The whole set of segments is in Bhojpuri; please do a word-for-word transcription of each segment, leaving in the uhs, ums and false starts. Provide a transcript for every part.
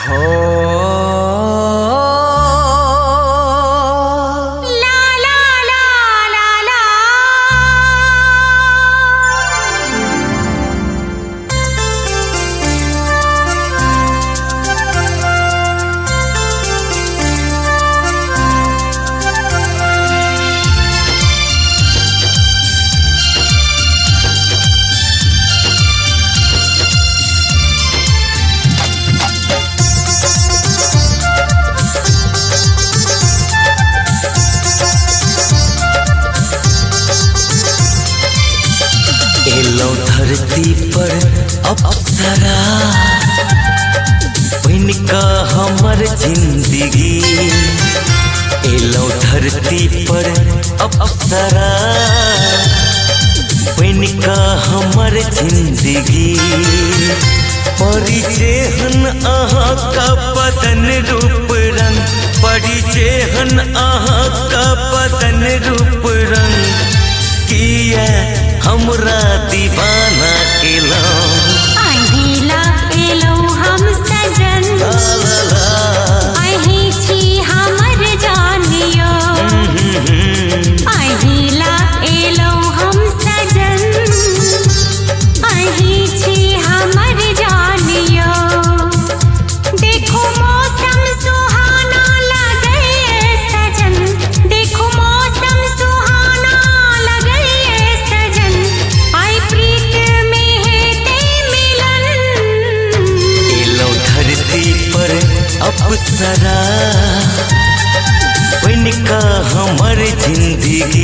एलो धरती पर अप्सरा बन का हमर जिंदगी। एलो धरती पर अप्सरा बन का हमर जिंदगी। परिचेहन अहाँ का बदन रूप रंग, परिचेहन अहाँ का बदन रूप रंग। किया हमरा दीवाना केलो अहिला एलो हम सजन, अहि छी हमर जानियो। अहिला एलो हम सजन, अहि छी हमर जानियो। देखो मौसम सुहाना लगे सजन, देखो मौसम सुहाना लगे सजन। आई प्रीत में है ते मिलन। एलो धरती पर अप्सरा बन का हमर जिंदगी।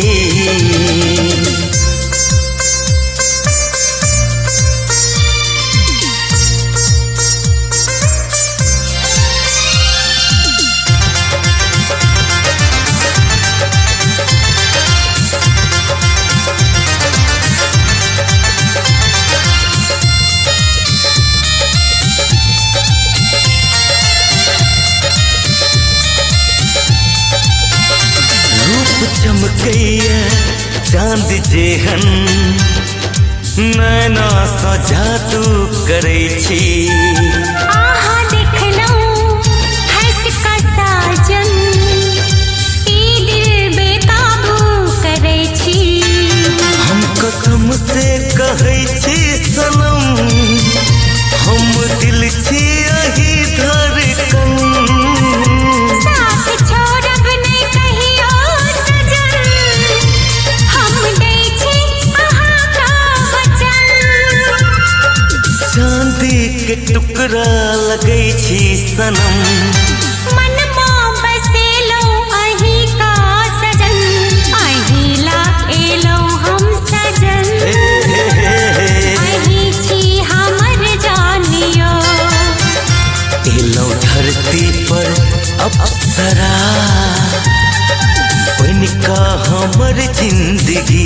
चमकैया चांद जेहन नैना सा जादू करै छी। आहा देखलौं हंस का साजन, ई दिल बेकाबू करै छी। हम कसम से कहै छी सनम, हम दिल छी अही धड़कन। साथ छोड़ब नहीं कहियो सजन, हम दै छी अहाँ का वचन। चांदी के टुकड़ा लगै छी सनम, मनमा बसेलो अही का सजन। अहिला एलो हम सजन, अहि छी हमर जानियो। एलो धरती पर अप्सरा बन का हमर जिंदगी।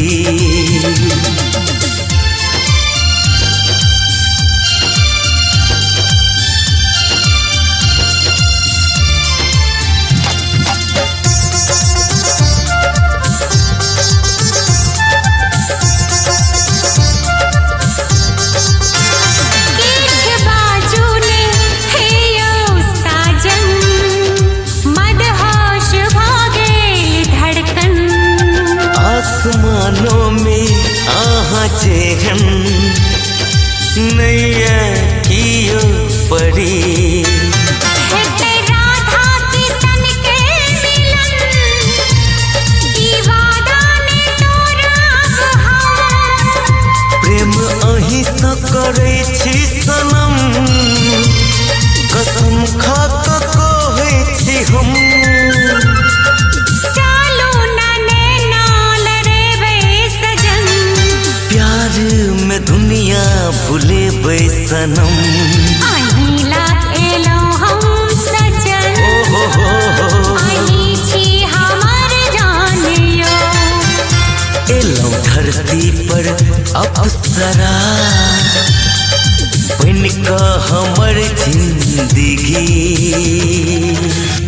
आसमानों में आहा जेहन नैया कियो पड़ी। राधा किशन के मिलन, ई वादा ने तोड़ब हम। प्रेम अही सा करै छी सनम, कसम खा के कहै छी हम। में दुनिया भूले सनम। अहिला एलो हम सजन, अहि छी हमर जानियो। एलो धरती पर अप्सरा बन का हमर जिंदगी।